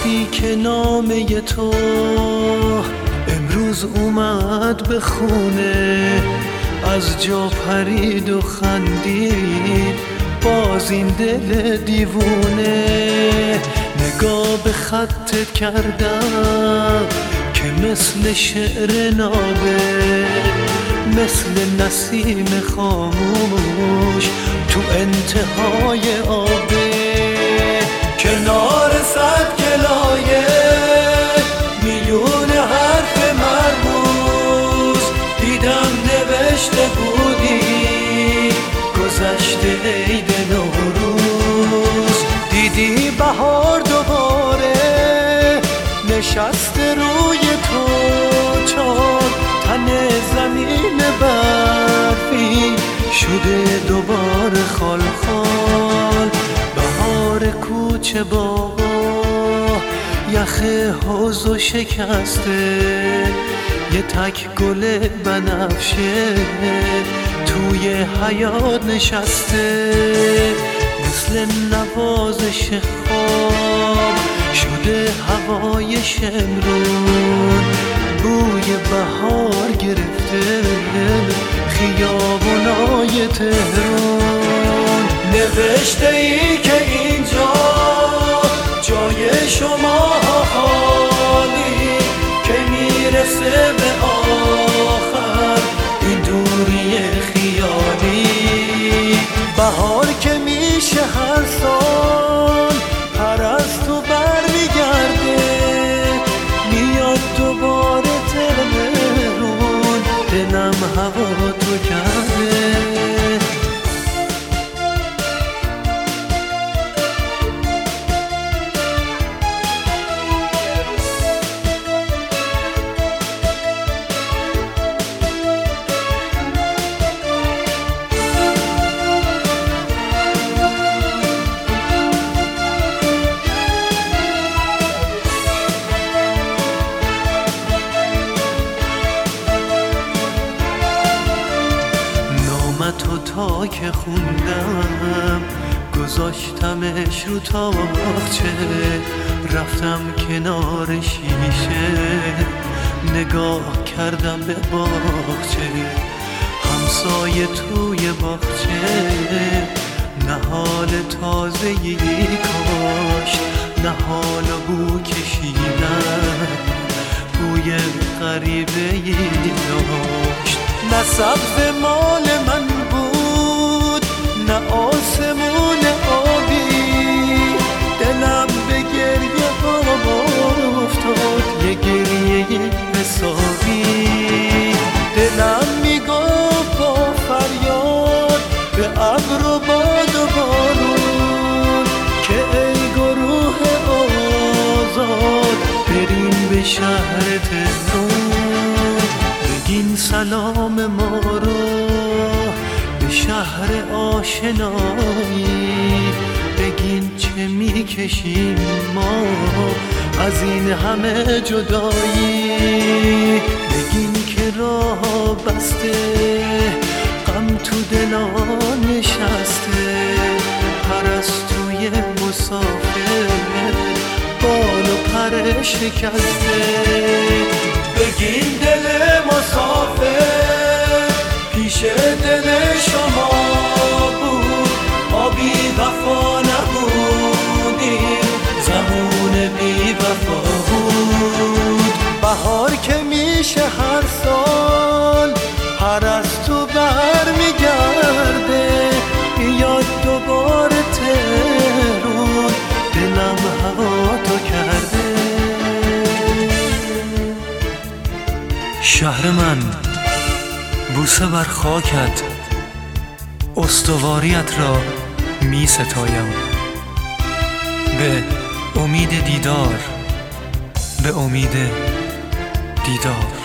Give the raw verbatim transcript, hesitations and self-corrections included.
کسی که نامه تو امروز اومد به خونه، از جا پرید و خندید باز این دل دیوونه. نگاه به خطت کردم که مثل شعر نابه، مثل نسیم خاموش تو انتهای آبه. کنار صد گلایه میلیون حرف مرموز دیدم نوشته بودی گذشته عید نوروز. دیدی بهار دوباره نشسته روی تو، چون تن زمین برفی شده دوباره خال خال. بهار کوچه باغا یخ حوضو شکسته، یه تک گل بنفشه توی حیاط نشسته. مثل نوازش خواب شده هوای شمرون، بوی بهار گرفته خیابونای تهران. نوشته ای که اینجا جای شما خالی، که میرسه به آخر این دوری خیالی. بهار که میشه هر سال پرستو برمیگرده، میاد دوباره تهرون دلم هوا تو کرده. تو تا که خوندم گذاشتمش رو تاقچه، رفتم کنار شیشه نگاه کردم به باغچه. همسایه توی باغچه نهال تازه‌ای کاشت، نهال بو کشیدن بوی غریبه‌ای داشت. نه سبز مال من بود نه آسمون آبی، دلم به گریه افتاد یه گریه حسابی. دلم میگفت با فریاد به ابر و باد و بارون که ای گروه آزاد بریم به شهر تهران. بگین سلام ما رو به شهر آشنایی، بگین چه میکشیم ما از این همه جدایی. بگین که راه بسته غم تو دلا نشسته، پرستوی مسافر بال و پر شکسته. بگین دل مسافر پیش دل شما بود، آبی وفا نبودیم زمان بی وفا بود. بهار که میشه هر سال پرستو برمیگرده، بیاد دوباره تهرون دلم هوا تو کرده. شهر من بوسه بر خاکت، استواریت را می ستایم. به امید دیدار، به امید دیدار.